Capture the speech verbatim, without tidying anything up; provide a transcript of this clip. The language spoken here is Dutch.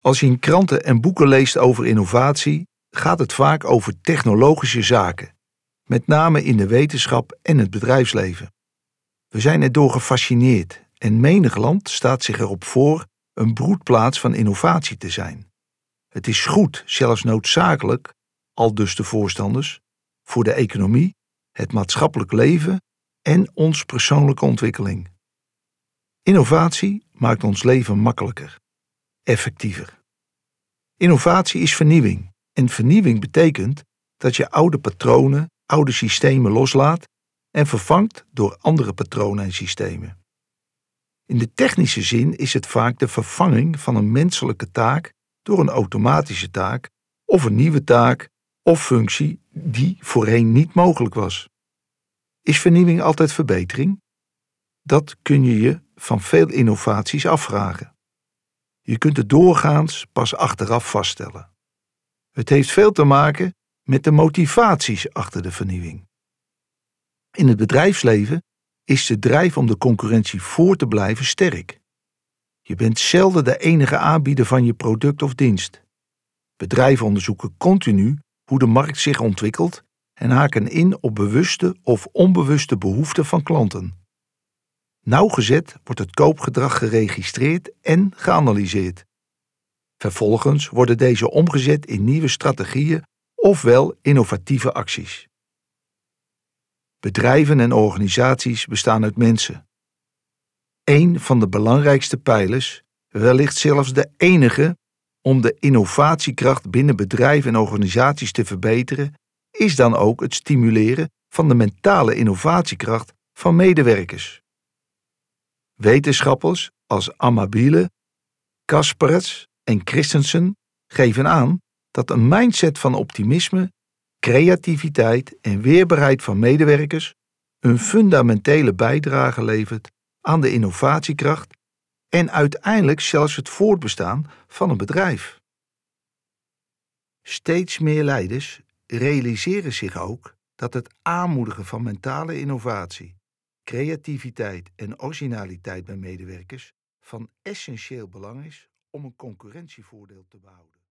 Als je in kranten en boeken leest over innovatie, gaat het vaak over technologische zaken, met name in de wetenschap en het bedrijfsleven. We zijn erdoor gefascineerd en menig land staat zich erop voor een broedplaats van innovatie te zijn. Het is goed, zelfs noodzakelijk, aldus de voorstanders, voor de economie, het maatschappelijk leven en ons persoonlijke ontwikkeling. Innovatie maakt ons leven makkelijker, effectiever. Innovatie is vernieuwing en vernieuwing betekent dat je oude patronen, oude systemen loslaat en vervangt door andere patronen en systemen. In de technische zin is het vaak de vervanging van een menselijke taak door een automatische taak of een nieuwe taak of functie die voorheen niet mogelijk was. Is vernieuwing altijd verbetering? Dat kun je je van veel innovaties afvragen. Je kunt het doorgaans pas achteraf vaststellen. Het heeft veel te maken met de motivaties achter de vernieuwing. In het bedrijfsleven is de drijf om de concurrentie voor te blijven sterk. Je bent zelden de enige aanbieder van je product of dienst. Bedrijven onderzoeken continu hoe de markt zich ontwikkelt en haken in op bewuste of onbewuste behoeften van klanten. Nauwgezet wordt het koopgedrag geregistreerd en geanalyseerd. Vervolgens worden deze omgezet in nieuwe strategieën ofwel innovatieve acties. Bedrijven en organisaties bestaan uit mensen. Een van de belangrijkste pijlers, wellicht zelfs de enige, om de innovatiekracht binnen bedrijven en organisaties te verbeteren, is dan ook het stimuleren van de mentale innovatiekracht van medewerkers. Wetenschappers als Amabile, Kasperets en Christensen geven aan dat een mindset van optimisme, creativiteit en weerbaarheid van medewerkers een fundamentele bijdrage levert aan de innovatiekracht en uiteindelijk zelfs het voortbestaan van een bedrijf. Steeds meer leiders realiseren zich ook dat het aanmoedigen van mentale innovatie, creativiteit en originaliteit bij medewerkers van essentieel belang is om een concurrentievoordeel te behouden.